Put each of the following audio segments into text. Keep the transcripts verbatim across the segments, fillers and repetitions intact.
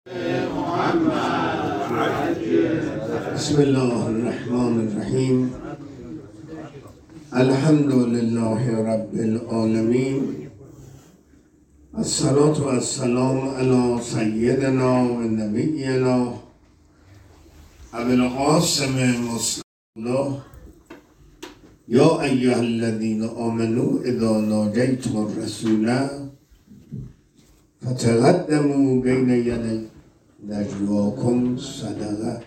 بسم الله الرحمن الرحیم. الحمد لله رب العالمین. الصلاة والسلام علی سیدنا و نبینا ابی القاسم مصطفی. یا ایها الذین آمنوا اذا ناجیتم الرسول فتقدموا بین یدی نجواکم صدقه.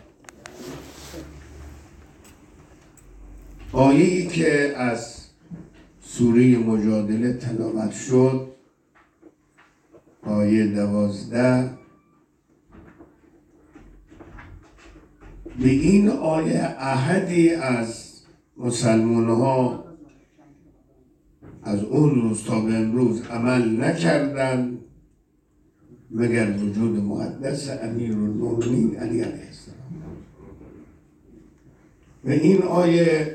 آیه‌ای که از سوره مجادله تلاوت شد، آیه دوازده، به این آیه احدی از مسلمان ها از اون روز تا به امروز عمل نکردند مگر وجود مقدس امیرالمؤمنین علی علیه السلام. به این آیه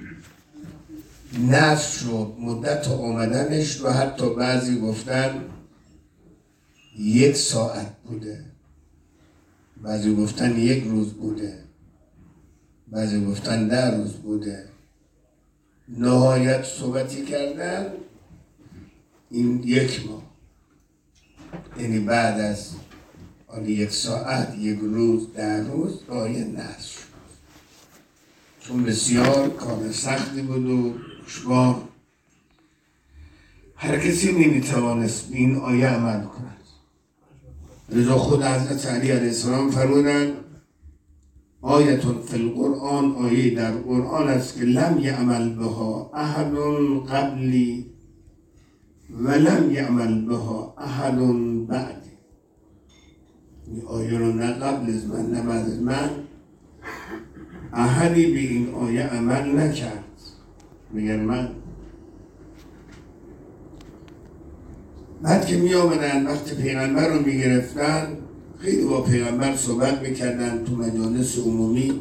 نصب شد مدت آمدنش، و حتی بعضی گفتن یک ساعت بوده، بعضی گفتن یک روز بوده، بعضی گفتن ده روز بوده. نهایت صحبتی کردن این یک ماه، یعنی بعد از آن یک ساعت، یک روز، ده روز آیه نصب شد، چون بسیار کار سختی بود و دشوار. هر کسی نمیتوانست این آیه عمل کند. لذا خود حضرت علی علیه السلام فرمودند آیتون فی القرآن، آیه در قرآن است که لم یعمل بها احد قبلی و لم یعمل بها احد بعدی. این آیه رو نه قبل از من نه بعد از من احدی به این آیه عمل نکرد میگن من. بعد که می آمدن وقت پیغمبر رو می گرفتن، خیلی با پیغمبر صحبت میکردن، تو مجالس عمومی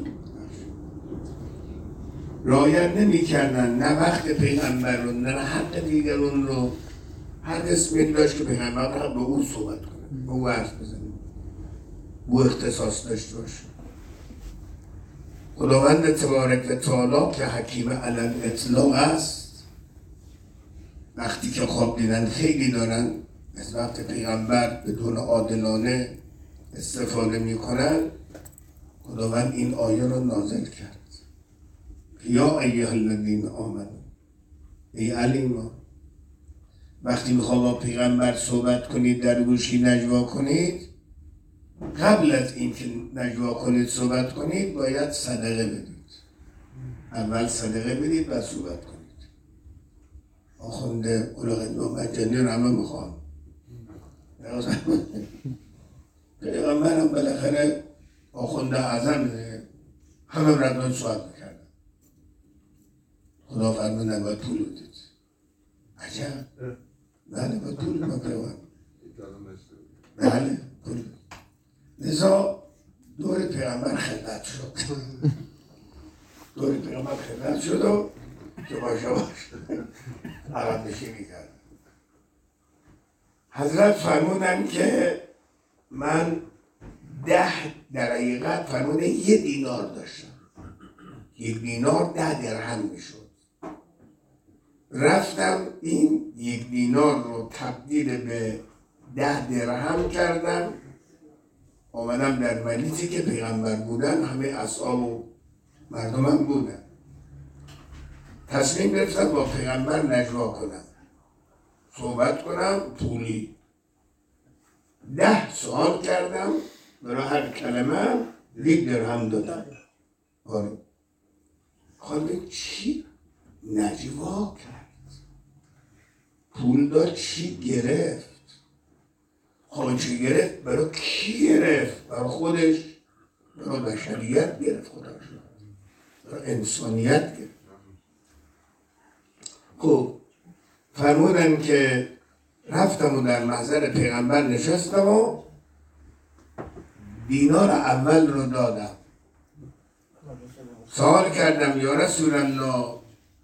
رعایت نمی کردن، نه وقت پیغمبر رو نه حق دیگرون رو. هر کس می داشت که پیغمبر رو با او صحبت کنه، با او حرف بزنه، او اختصاص داشته باشه. خداوند تبارک و تعالی که حکیم علی الاطلاق است، وقتی که خواب دیدن خیلی دارن از وقت پیغمبر بدون عادلانه استفاده میکنن، خداوند این آیه رو نازل کرد. یا ایها الذین آمنوا، ای علیما، وقتی میخواد با پیغمبر صحبت کنید، در گوشی نجوا کنید، قبل از اینکه نجوا کنید صحبت کنید باید صدقه بدید. اول صدقه بدید و صحبت کنید. آخونده اولو مجانی رو همه میخوام. پیغمبرم بالاخره آخونده اعظم همه مردم سوال میکردن. خدا فرمود نباید پول بدید. عجب. بله باید پول بدید. بله پول بدید. لذا دور پیغمبر خدمت شد. دور پیغمبر خدمت شد و که باشه باشه عقب نشینی کرد. حضرت فرمودن که من ده در حقیقت فرمودن یه دینار داشتم، یک دینار ده درهم میشد. رفتم این یک دینار رو تبدیل به ده درهم کردم، آمدم در مجلسی که پیغمبر بودن، همه اصحاب و مردم هم بودن. تصمیم گرفتم با پیغمبر نجوا کنم، صحبت کنم پولی. ده سوال کردم، برای هر کلمه یک درهم دادم. آره خواهد چی نجوا کرد؟ پول داد چی گرفت؟ خواهد چی گرفت؟ برای کی گرفت؟ برای خودش؟ برای بشریت گرفت خودش، برای انسانیت گرفت. خب فرمودن که رفتم و در محضر پیغمبر نشستم و دینار اول رو دادم. سوال کردم یا رسول الله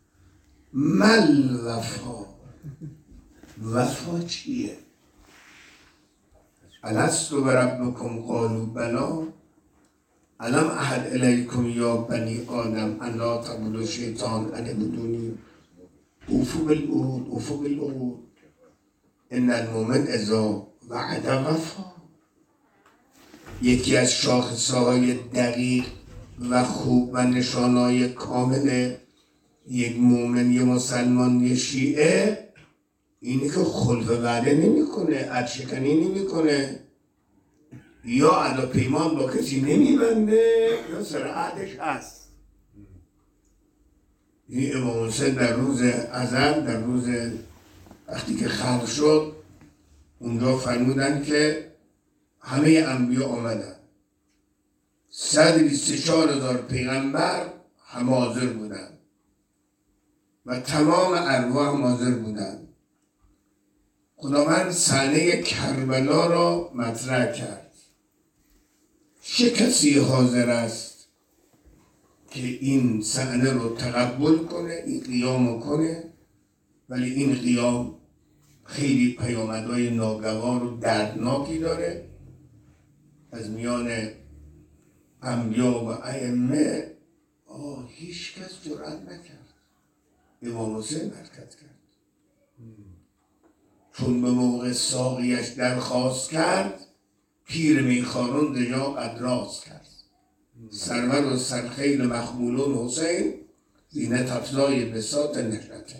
مل وفا، وفا چیه؟ الست بربکم قالوا بلی الم احد الیکم یا بنی آدم ان لا تعبدوا الشیطان ان اعبدونی اوفوا بالعهود اوفوا بالعهود ان المؤمن اذا وعد وفا. یکی از شاخصه‌های دقیق و خوب و نشانه‌های کامل یک مومن، یه مسلمان، یه شیعه اینی که خلف وعده نمی‌کنه، عهدشکنی نمی‌کنه، یا عهد و پیمان با کسی نمی‌بنده یا سر عهدش هست. این امام حسین در روز ازل، در روز وقتی که خلق شد، اونجا فرمودن که همه انبیا آمدن، صد و بیست و چهار هزار پیغمبر هم حاضر بودن و تمام ارواح هم حاضر بودن. خداوند صحنه کربلا را مطرح کرد. چه کسی حاضر است که این صحنه رو تقبل کنه، این قیام کنه؟ ولی این قیام خیلی پیامدهای ناگوار و دردناکی داره. از میان انبیا و ائمه هیچ کس جرأت نکرد. امام حسین حرکت کرد، چون به موقع ساقیش درخواست کرد، پیر میخواران دجا ادراس کرد. سرور و سرخیل مخمولون حسین زینت افزای بساط نشته.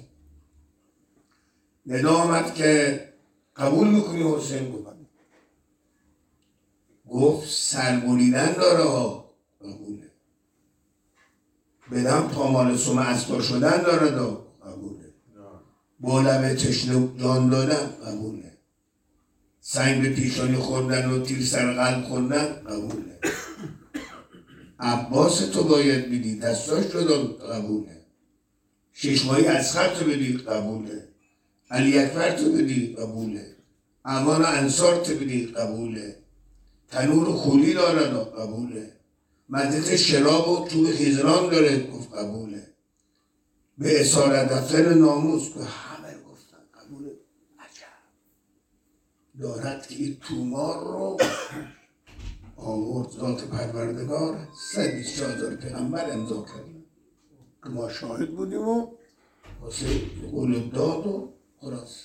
ندا آمد که قبول میکنی حسین؟ گفت گفت سربولیدن داره ها، قبوله. بدم پامال سوم اسبا شدن داره دا، قبوله. با لبه تشنه جان دادن، قبوله. سنگ به پیشانی خوردن و تیر سر قلب خوردن، قبوله. عباس تو باید بیدی، دستاش رو قبوله. ششمایی اصغر تو بدی، قبوله. علی اکبر تو بدی، قبوله. امان انصار تو بدی، قبوله. تنور خولی داره، قبوله. مدت شراب و چوب خیزران داره، گفت قبوله. به اسارت دفتر ناموس که همه گفتن قبوله. عجب دارد که این تومار رو آورد ذات پروردگار صد و بیست و چهار هزار پیغمبر امضا کردن که ما شاهد بودیم و واسه قول داد و خلاص.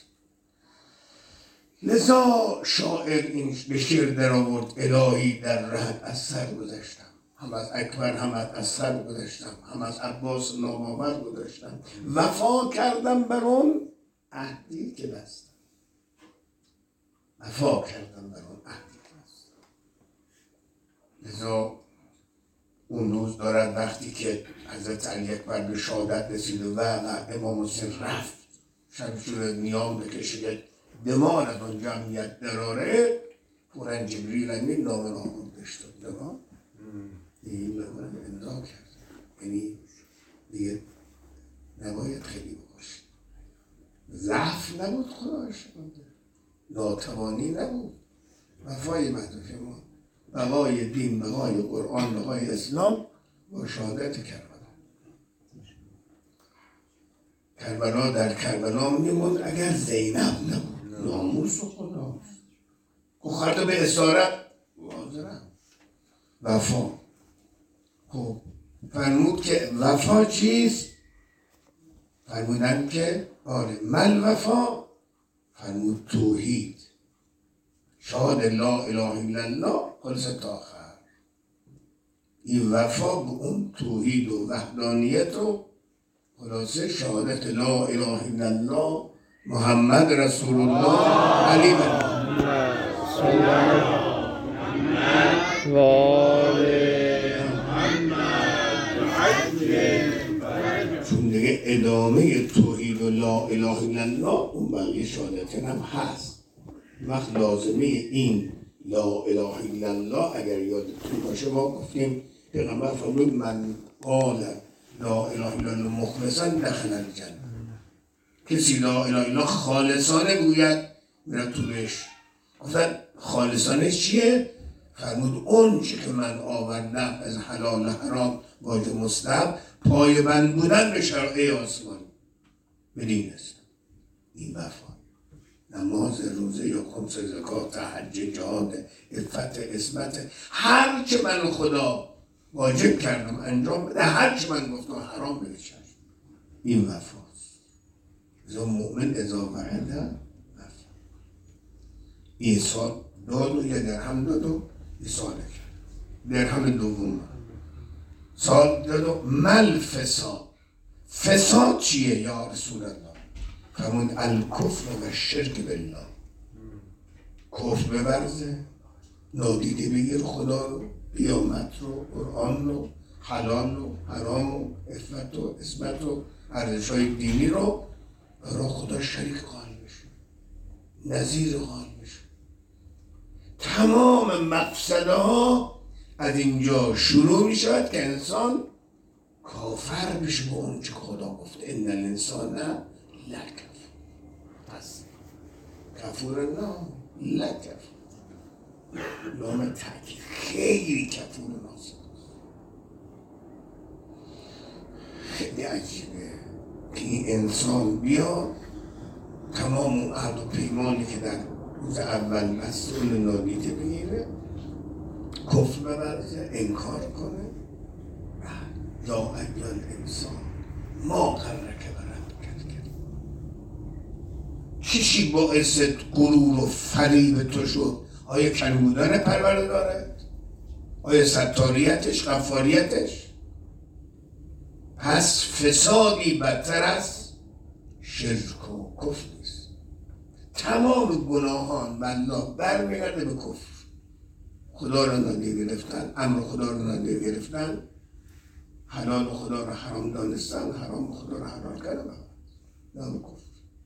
لذا شاعر این به شعر در آورد: الهی در رهت از سر گذشتم، هم از اکبر هم از سر گذشتم، هم از عباس نامآور گذشتم، وفا کردم بر اون عهدی که بستم. وفا کردم بر اون عهدی که بستم. لذا اون روز دارد وقتی که حضرت علی اکبر به شهادت رسید و امام حسین رفت شمشیر نیام بکشه دمار از اون جمعیت دراره، قرآن جبریل امین نامه نامون بشتد دمار این به قرآن امضا کرد. یعنی دیگه نباید خیلی باشید. ضعف نبود، خداش ناتوانی نبود. وفای مدرک ما، بقای دین، بقای قرآن، بقای اسلام با شهادت کربلا. کربلا در کربلا میموند اگر زینب نبود. ناموس و خدا خواهد به اسارت واضرم. وفا. خب فرمود که وفا چیست؟ فرمودن که آره مل وفا، فرمود توحید، شهاد لا اله الا الله خلص تاخر. این وفا به اون توحید و وحدانیت و خلاصه شهادت لا اله الا الله محمد رسول الله علی بن چون دیگه ادامه توحید و لا اله الا الله اون بقیه شهادت هم هست. وقت لازمه این لا اله الا الله اگر یادتون باشه ما گفتیم پیغمبر فرمود من قال لا اله الا الله مخلصا دخل الجنه. کسی لا اله الا الله خالصانه گوید میره تو بهشت. گفتن خالصانه چیه؟ فرمود اون چی که من آوردم از حلال حرام واجب مستحب پای بند بودن به شرع آسمان به دین است. این وفا. نماز، روزه یا خمس، زکات، حج، جهاد، عفت، عصمت، هر چه من خدا واجب کردم انجام بده، هر چه من گفتم حرام بده چشم. این وفاست. ذو مؤمن اذا وعد وفا. این سال داد و یه درهم داد و یه ساله کرد. درهم دوم سال داد و مل فساد. فساد چیه یا رسول الله؟ فرمود الکفر و شرک بالله. کفر ببرزه، نادیده بگیر خدا رو، قیامت رو، قرآن رو، حلال رو، حرام و عفت و عصمت و ارزش‌های دینی رو، برای خدا شریک قائل بشه، نظیر قائل بشه. تمام مفسده ها از اینجا شروع می شود که انسان کافر بشه به اون چه خدا گفته ان الانسان لکفور. پس کفور نه لکفور، لام تاکید، خیلی کفور ناصر. خیلی عجیبه که این انسان بیاد تمام اون عهد و پیمانی که در روز اول مسئول نادیده بگیره، کفر ببرزه، انکار کنه. یا ایال انسان ما غرک بربک کرد. چیشی باعث غرور و فریب تو شد؟ آیا کم بودن پروردگارت؟ آیا ستاریتش، غفاریتش؟ پس فسادی بدتر از شرک و کفر نیست. تمام گناهان والله برمیگرده به کفر. خدا را نادیده گرفتن، امر خدا را نادیده گرفتن، حلال خدا را حرام دانستن، حرام خدا را حلال کردن، نام کفر.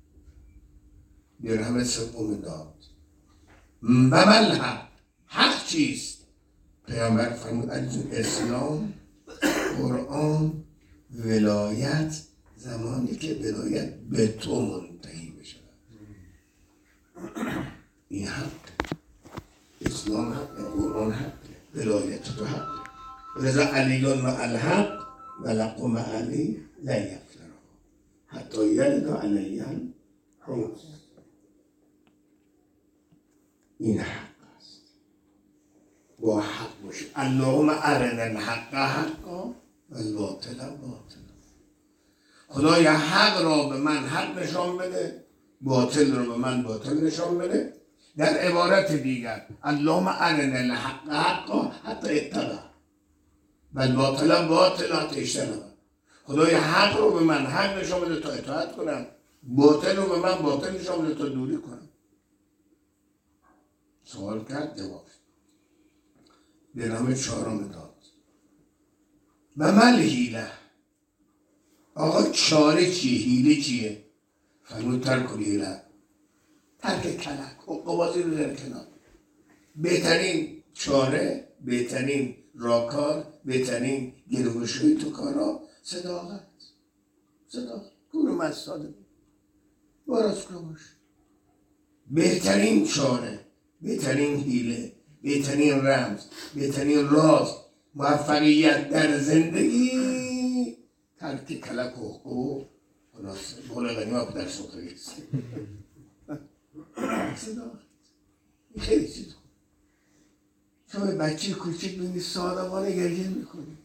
درهم سوم داد و مل حق. حق چیست؟ پیامبر فرمود اسلام، قرآن، ولایت، زمانی که ولایت به تو منتهی بشه. این حق، اسلام حق، قرآن حق، ولایت تو حق. لذا علیون و الحق و لقم علی لا یفترا حتی یلد علی الحوض. این حق است، با حق باشه. اللهم ارنا الحق حقا و الباطل باطلا. خدایا حق را به من حق نشان بده، باطل را به من باطل نشان بده. در عبارت دیگر اللهم ارنا الحق حقا حتی اتبع و الباطل باطلا حتی اجتنب. خدایا حق رو به من حق نشان بده تا اطاعت کنم، باطل رو به من باطل نشان بده تا دوری کنم. سوال کرد، جواب. درهم چهارم داد و مل حیله. آقا چاره چیه؟ حیله چیه؟ فرمود ترک الحیله، ترک کلک، حقوق‌بازی رو در کنار. بهترین چاره، بهترین راکار، بهترین گروگشوی تو کارا صداقت. صداقت کور مستاده باراز کنوش. بهترین چاره، بهترین حیله، بهترین رمز، بهترین راز موفقیت در زندگی ترک کلک و حقوق. خلاصه بقول غنی ها در سخری است. صداقت این خیلی چیز خوب. شما بچه کوچک بینی صادقانه گریه میکنی.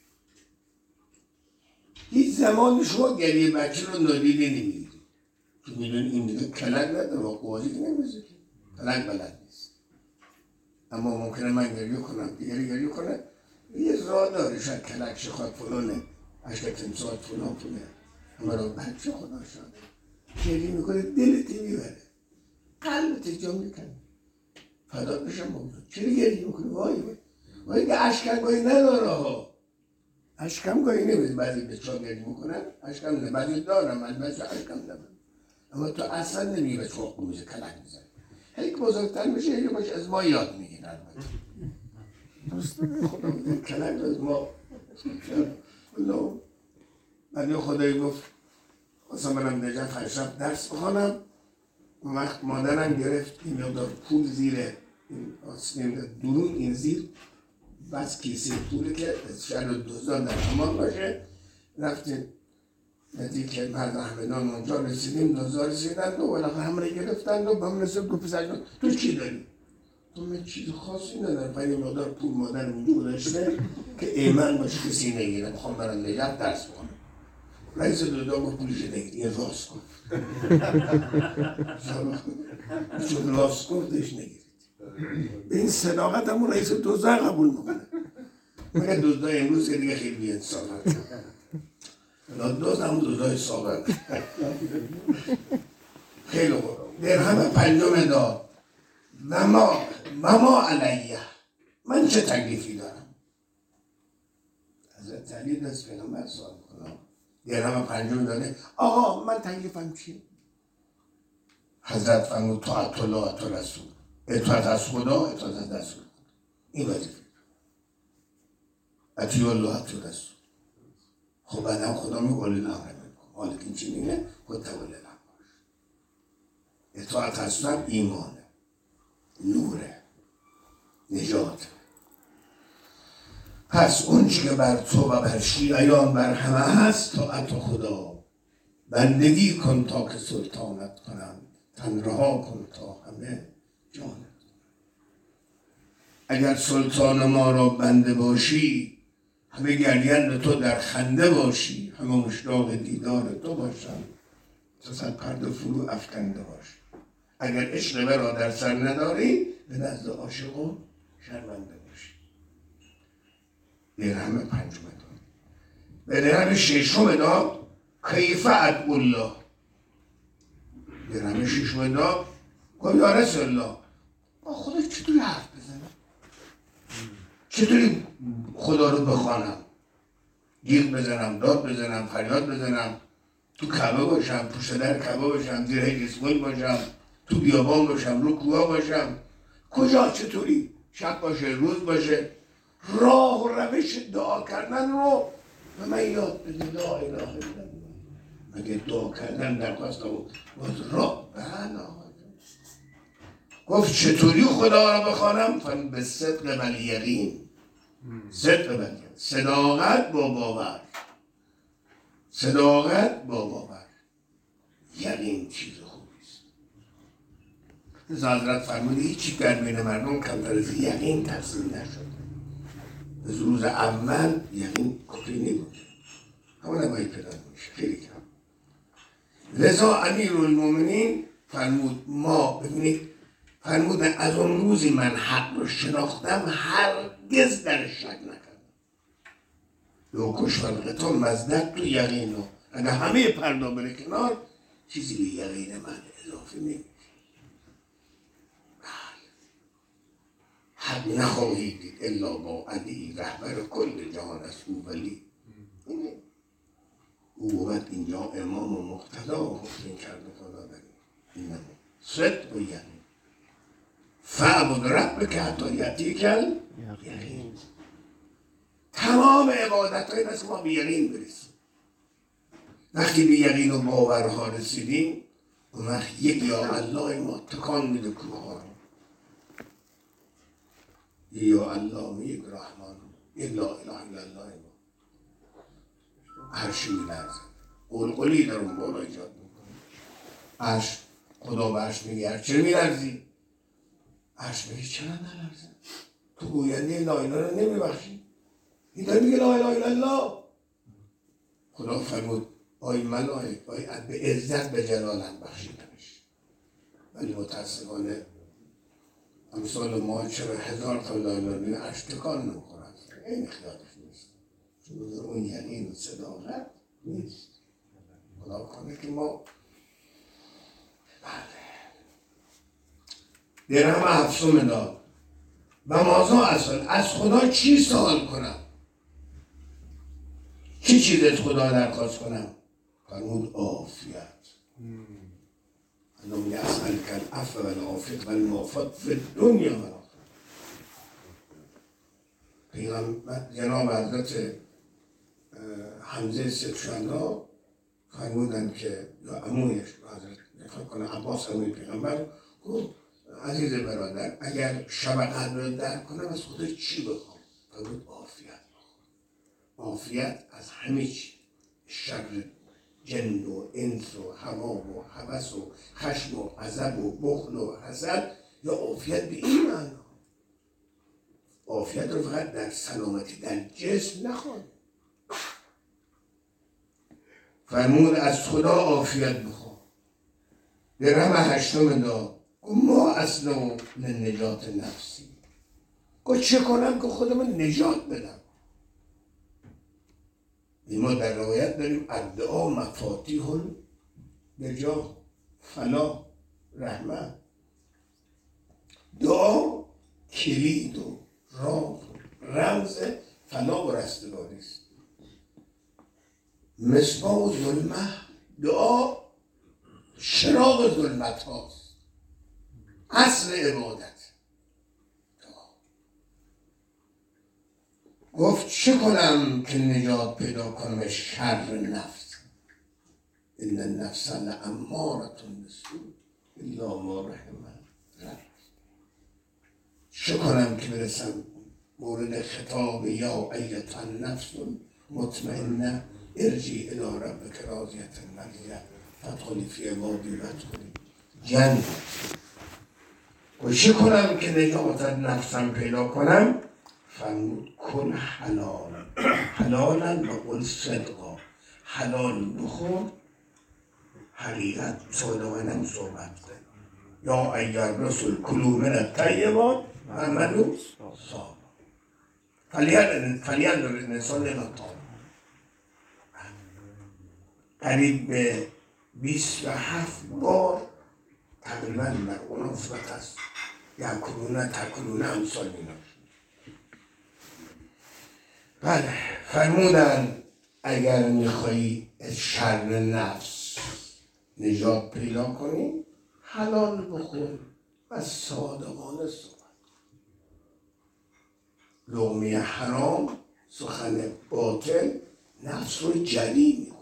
هیچ زمانی شما گریه بچه رو نادیده نمیگیری که میدونی این دیگه کلک نداره و قوازی که نمیزه که کلک بلد نیست. اما ممکنه من گریه کنم دیگری گریه کنه، یه راه داره، شاید کلک شخواد فلانه، عشق تمثال فلان فلانه، اما رو بچه خدا شاده گریه میکنه، دلتی میبره، قلبت جا میکنه. فدا بشم موضوع چرا گریه میکنه؟ وای وای وای که اشکمگاهی نداره ها. اشکمگاهی نمیده. بعضی بچه‌ها گریه میکنن اشکم نه، بعضی دارم البته اشکم نمید. اما تو اصلا نمیگی به چوق میزه کلک میزنه. هی که بزرگتر میشه هی باش از ما یاد میگیره. البته درسته خدا میگه کلک از ما خدا. بعد خدایی گفت اصلا منم نجف هر شب درس بخونم. اون وقت مادرم گرفت این مقدار پول زیر این آسنین درون این زیر بس کیسه پوله که شهر دوزار در امان باشه. رفتیم نزدیک که مرد احمدان اونجا رسیدیم، دوزا رسیدند و بالاخره همه گرفتند و به من رسید گفت پسر جان تو چی داری؟ تو من چیز خاصی ندارم، فقط یه مقدار پول مادرم اونجا گذاشته که ایمن باشه کسی نگیره، میخوام برم نجات درس بخونم. رئیس دودا گفت پولش نگیر، یه راست کن. چون راست گفتش نگیرید. به این صداقت همون رئیس دوزا قبول میکنه. مگه دوزا امروز که دیگه خیلی بی انصاف هست. دوز همون دوزای سابق. خیلی خوب. درهم پنجم داد. و ما و ما علیه. من چه تکلیفی دارم؟ حضرت علی دست پیغمبر سوال میکنم. درهم پنجم داده. آقا من تکلیفم چیه؟ حضرت فرمود طاعت الله و طاعت رسول. اطاعت از خدا، اطاعت از رسول. این وظیفه. اطیع الله و اطیع رسول. خب بعدم خدا میگه ولی الامر منکم. حالا که این چی میگه؟ خود تولی الامر باش. اطاعت اصلا ایمانه، نوره، نجات. پس اون چی که بر تو و بر شیعیان بر همه هست طاعت خدا. بندگی کن تا که سلطانت کنم، تن رها کن تا همه جانت. اگر سلطان ما را بنده باشی، همه گریند تو در خنده باشی، همه مشتاق دیدار تو باشن، تو صد پرده فرو افکنده باشی. اگر عشق را در سر نداری، به نزد عاشقان شرمنده باشی. درهم پنجم داد. به درهم ششم داد کیف ادعو الله. درهم ششم داد گفت یا رسول الله با خدا چطوری حرف بزنم؟ چطوری خدا رو بخوانم؟ گیغ بزنم، داد بزنم، فریاد بزنم، تو کعبه باشم، پشت در کعبه باشم، زیر هیچ اسمایی باشم، تو بیابان باشم، رو کوه باشم، کجا چطوری؟ شب باشه، روز باشه، راه و روش دعا کردن رو به من یاد بده. لا اله الا الله. مگه دعا کردن درخواست بود باز راه بنا. گفت چطوری خدا رو بخوانم؟ فن به صدق و یقین. صدق و یقین، صداقت با باور، صداقت با باور. یقین چیز خوبی است. حضرت فرمود هیچی در بین مردم کمتر از یقین ترسیم نشد. از روز اول یقین کفری نبود، همون نمایی پیدا میشه خیلی کم. لذا امیرالمومنین فرمود ما ببینید فرمود از اون روزی من حق رو شناختم هرگز در شک نکردم. لو کش فرقتون مزدک تو یقینو. اگر همه پردا بره کنار چیزی به یقین من اضافه نمیشه. حق نخواهید دید الا با علی رهبر کل جهان است او ولی. اینه او بود اینجا امام و مقتدا حکم کرده خدا داریم. اینه صدق و یقین. فعبد ربک حتی یأتیک الیقین. تمام عبادت های بس ما به یقین برسیم. وقتی به یقین و باورها رسیدیم اون وقت یک یا الله ما تکان میده کوه ها رو. یا الله یک رحمان، یک لا اله الا الله ما عرش میلرزه، قلقلی در اون بالا ایجاد میکنه. عرش خدا به عرش میگه چرا میلرزی؟ عرش میگه چرا نلرزه؟ تو گوینده لا اله رو نمیبخشی؟ این داره میگه لا اله الا الله. خدا فرمود آی ملائک آی به عزت به جلالم بخشیدمش، ولی متاسفانه امثال ما چرا هزار تا لا اله الا عرش تکان نمیخوره. این خیالش نیست، چون اون یقین و صداقت نیست. خدا کنه که ما درهم هفتصم داد و مازا اصلا از خدا چی سوال کنم؟ چی چیز از خدا درخواست کنم؟ فرمود عافیت. اللهم اسألک العفو والعافیة والمعافاة فی الدنیا و الآخرة. پیغمبر جناب حضرت حمزه سیدشهدا فرمودن که یا عمویش حضرت فکر کنه عباس عموی پیغمبر گفت عزیز برادر اگر شب قدر رو درک کنم از خدا چی بخوام؟ فرمود عافیت بخوام. عافیت از همه چی، شر جن و انس و هوا و هوس و خشم و غضب و بخل و حسد، یا عافیت به این معنا. عافیت رو فقط در سلامتی در جسم نخواد. فرمود از خدا عافیت بخواه. درهم هشتم داد ما اصلا لنجات نفسی. گفت چه کنم که خودم نجات بدم؟ ما در روایت داریم الدعا مفاتیح النجات، فلاح، رحمت. دعا کلید و راز و رمز فلاح و رستگاری است. مصباح ظلمه، دعا چراغ ظلمت هاست، اصل عبادت. گفت چه کنم که نجات پیدا کنم از شر نفس؟ ان النفس لاماره بالسوء الا ما رحم ربک. چه کنم که برسم مورد خطاب یا ایتها النفس مطمئنه ارجعی الی ربک راضیة مرضیة فادخلی فی عبادی وادخلی جنتی. و چه کنم که نجات نفسم پیدا کنم؟ فرمود کن حلال، حلالا و قل صدقا، حلال بخور، حقیقت صادقانه صحبت کن. یا ایها الرسل کلوا من الطیبات و اعملوا صالحا فلینظر الانسان الی طعامه. قریب به بیست و هفت بار تقریبا بر اون صورت است یأکلون تأکلون امثال اینا. بله، فرمودن اگر میخوایی از شر نفس نجات پیدا کنی حلال بخور و صادقانه صحبت. لقمه حرام، سخن باطل نفس رو جلی میکنه.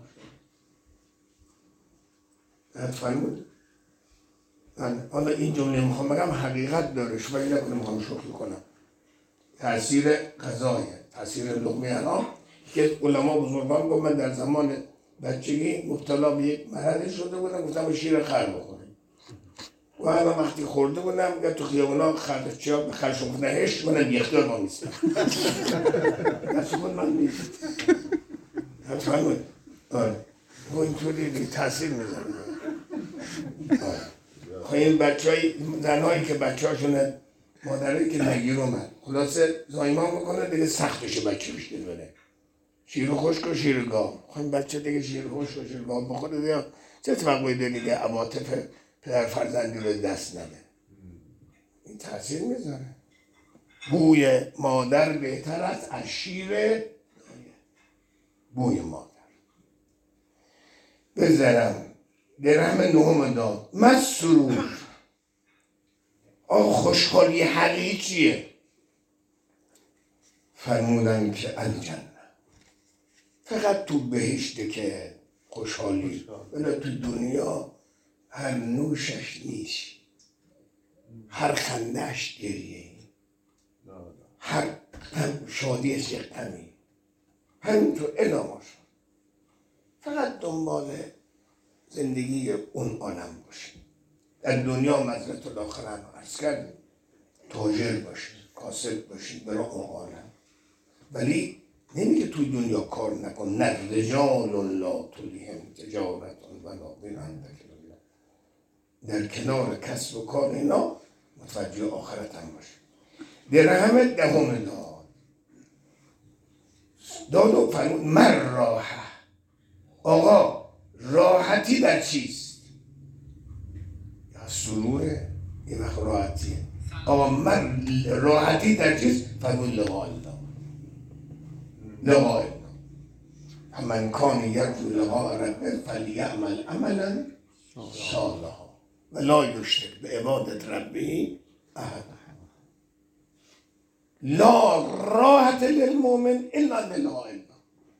خدا فرمود. حالا این جمله میخوام بگم حقیقت داره، شما این نکنه میخوام شوخی کنم. تأثیر غذایه، تأثیر لقمه حرام که علما بزرگان گفت من در زمان بچگی مبتلا به یک مرض شده بودم، گفتم شیر خر بخوریم. و اما وقتی خورده بودم گفت تو خیابونا خرچیا به خرشون کنه هشت من بی اختیار ما نیستم. دست بود من نیست. فرمود. آره. و اینطوری دیگه تأثیر میذاره. آره. خب این بچه‌های زنایی که بچه‌هاشون مادرایی که نگیر اومد خلاصه زایمان میکنه دیگه سخت بشه بچه بشه بره شیر خشک و شیر گاو. خب این بچه دیگه شیر خشک و شیر گاو بخوره دیگه چه اتفاقی داره دیگه عواطف پدر فرزندی رو دست نده. این تاثیر میذاره. بوی مادر بهتر است از شیر بوی مادر. بذارم درهم نهم داد مسرور. آه خوشحالی حقیقی چیه؟ فرمودن که الجنه. فقط تو بهشته که خوشحالی، ولی تو دنیا هر نوشش نیست، هر خندهش گریه، هر شادیش یک غمی، همینطور ادامه شد. فقط دنبال زندگی اون عالم باشی. در دنیا مزرعة الاخره رو عرض کردیم، تاجر باشی، کاسب باشی برای اون عالم. ولی نمیگه توی دنیا کار نکن. نه رجال لا تلهیهم تجارت ولا بیع عن ذکر الله. در کنار کسب و کار اینا متوجه آخرت هم باشه. درهم دهم داد داد و فرمود من راحه. آقا راحتی در چیست؟ سروره این وقت راحتیه. آقا من راحتی در چیز؟ فرمود لقاء الله. لقاء الله. من کان یرجو لقاء ربه فلیعمل عملا صالحا ولا یشرک بعبادت ربه احدا. لا راحت للمؤمن الا بلقاء الله.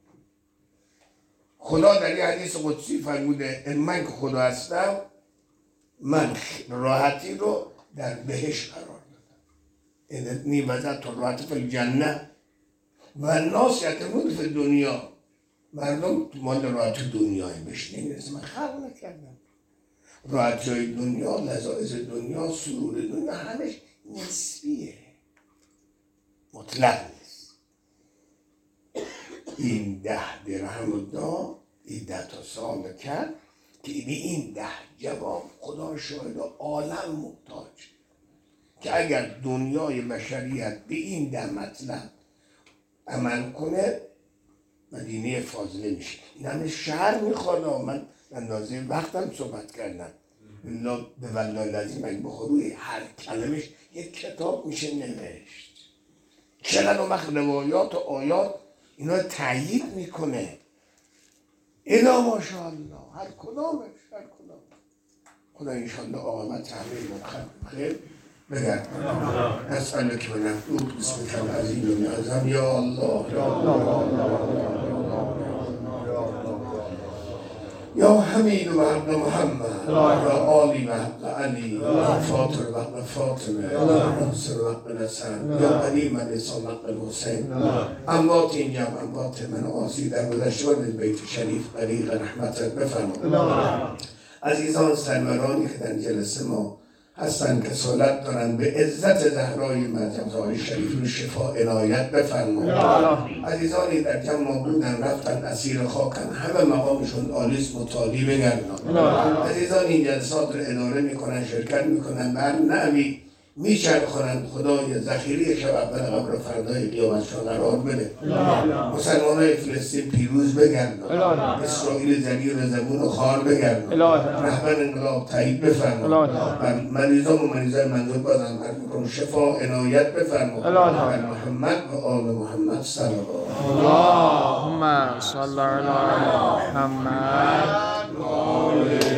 خدا در یه حدیث قدسی فرموده من که خدا هستم من راحتی رو در بهشت قرار دادم. این وضعت راحت فی الجنه و الناس یعتمون فی دنیا. مردم مال راحت دنیای بشنه نیست، من خلق نکردم. راحت های دنیا، لذایز دنیا، سرور دنیا همش نسبیه، مطلق نیست. این ده درهم رو داد، این ده تا سال کرد که به این ده جواب خدا شاهد عالم محتاج، که اگر دنیای بشریت به این ده مطلب عمل کنه مدینه فاضله میشه. این همه شهر میخواد. من اندازه وقتم صحبت کردم الله به والله لازم اگه بخوروی هر کلمش یک کتاب میشه نوشت. چقدر اون وقت روایات و آیات اینا تأیید میکنه. الا ماشاءالله هر کدامش هر کدام. خدا انشاءالله آقامت تحمیل مدخل خیر بگرد. اسأله که بنفعوک بسم کم عظیم و معظم یا الله یا الله یا حمید و حق محمد یا آلی و حق علی یا فاطر و حق فاطمه یا ناصر و حق نصر یا قدیم و نسان و حق حسین. اموات این جمع اموات من آسی در گذشتگان بیت شریف غریق رحمتت بفرما. عزیزان سرورانی که در جلسه ما هستن که سالت دارن به عزت زهرای مریم زهرای شریف شفا عنایت بفرما. عزیزانی در جمع ما بودن رفتن اسیر خاکن، همه مقامشون آلیس متعالی بگردن. عزیزان این جلسات رو اداره میکنن، شرکت میکنن، بر نعمی میچرخونن. خدای ذخیره شب اول قبر فردای قیامتشان قرار بده. مسلمان های فلسطین پیروز بگردن، اسرائیل ذلیل و زبون و خار بگردن. رهبر انقلاب تایید بفرما. مریضان و مریضای منظور بازم عرض میکنم شفا عنایت بفرما. بر محمد و آل محمد صلی الله اللهم صل علی محمد.